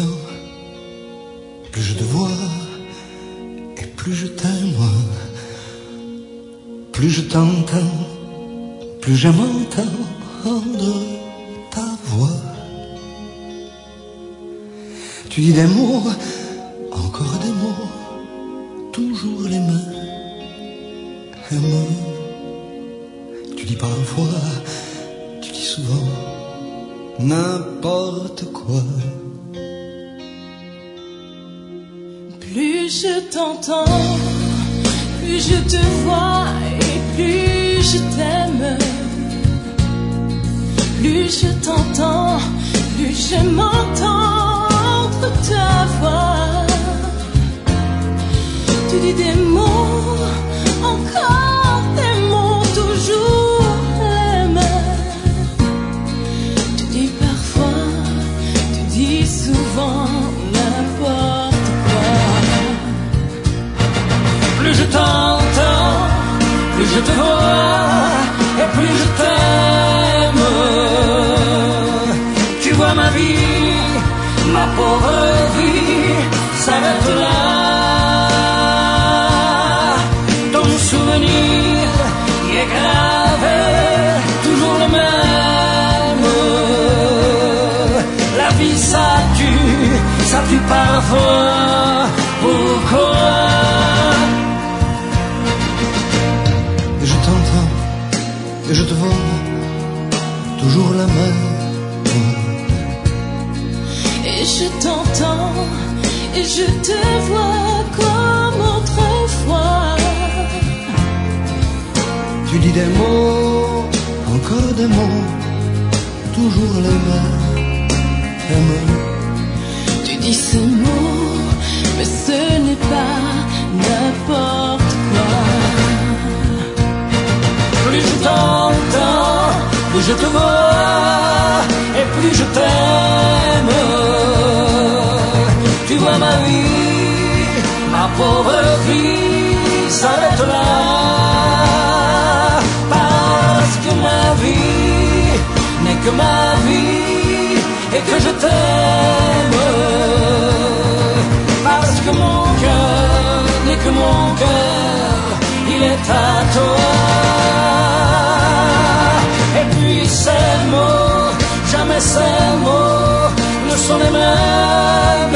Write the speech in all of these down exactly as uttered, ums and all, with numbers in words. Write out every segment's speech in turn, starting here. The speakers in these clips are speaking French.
t'entends, plus je te vois, et plus je t'aime. Plus je t'entends, plus j'aime entendre ta voix. Tu dis des mots, encore des mots, toujours les mêmes. Tu dis parfois, tu dis souvent, n'importe quoi. Plus je t'entends, plus je te vois et plus je t'aime. Plus je t'entends, plus j'aime entendre ta voix. Tu dis des mots, encore des mots, toujours les mêmes. Tu dis parfois, tu dis souvent n'importe quoi. Plus je t'entends, plus je te vois, et plus je t'aime. Tu vois ma vie, ma pauvre vie, s'arrête là. Ton souvenir y est gravé, toujours le même. La vie ça tue, ça tue parfois. Pourquoi? Je t'entends, et je te vois, toujours la même. Et je t'entends, et je te vois comme autrefois. Tu dis des mots, encore des mots, toujours les mêmes. Tu dis ces mots, mais ce n'est pas n'importe quoi. Plus je t'entends, plus je te vois, et plus je t'aime. Tu vois ma vie, ma pauvre vie, s'arrête là. Parce que ma vie n'est que ma vie, et que je t'aime. Parce que mon cœur n'est que mon cœur, il est à toi. Et puis ces mots, jamais ces mots ne sont les mêmes.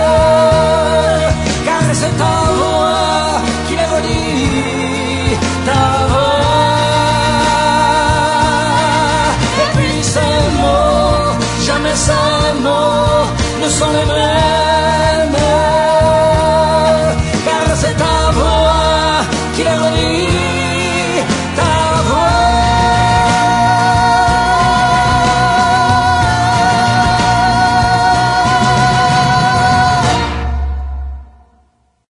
Car c'est ta voix qui les redit, ta voix. Et puis ces mots, jamais ces mots ne sont les mêmes.